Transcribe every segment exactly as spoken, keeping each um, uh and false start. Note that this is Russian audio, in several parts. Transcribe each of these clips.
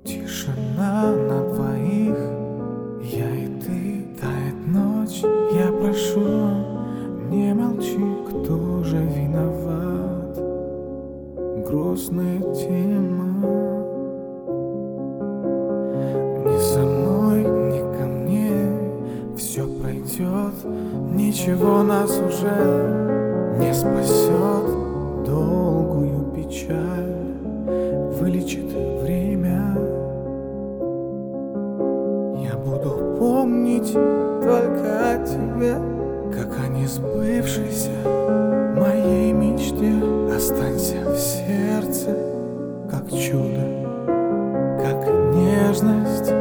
Тишина на двоих, я и ты, тает ночь. Я прошу, не молчи, кто же виноват? Грустная тема. Ни за мной, ни ко мне все пройдет. Ничего нас уже не спасет. Долгую печаль вылечит время. Я буду помнить только о тебе, как о несбывшейся моей мечте. Останься в сердце, как чудо, как нежность.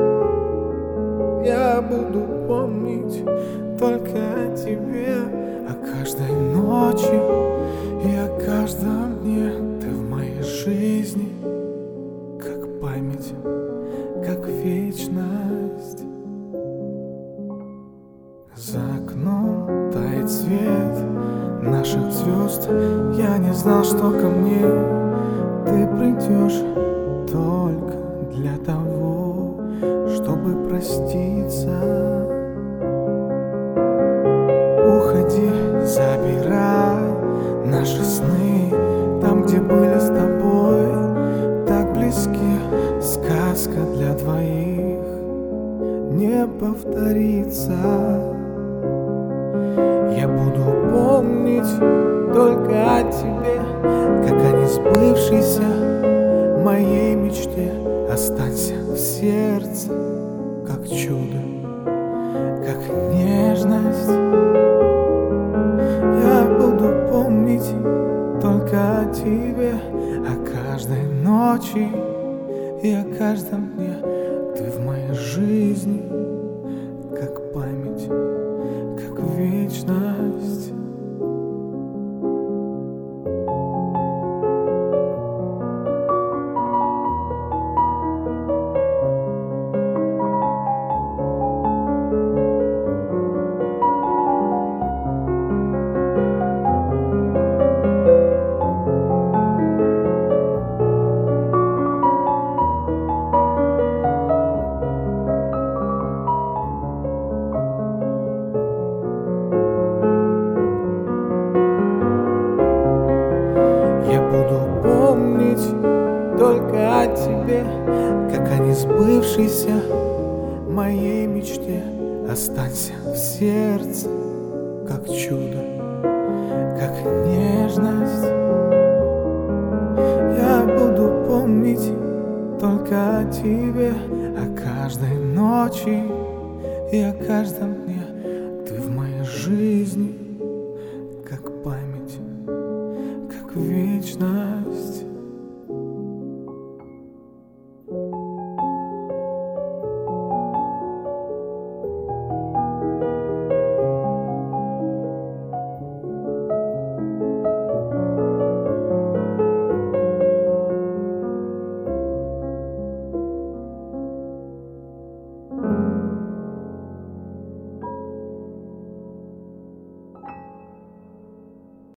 Я буду помнить только о тебе, о каждой ночи и о каждом дне. Ты в моей жизни, как память, как вечность. За окном тает свет наших звезд. Я не знал, что ко мне ты придешь только для того, чтобы проститься. Уходи, забирай наши сны там, где были с тобой, так близки. Сказка для двоих не повторится. Я буду помнить только о тебе, как о несбывшейся моей мечте. Останься в сердце, как чудо, как нежность. Я буду помнить только о тебе, о каждой ночи и о каждом дне. Ты в моей жизни, как память, как вечность. Я буду помнить только о тебе, как о несбывшейся моей мечте. Останься в сердце, как чудо, как нежность. Я буду помнить только о тебе, о каждой ночи и о каждом дне. Ты в моей жизни, как память, как вечность.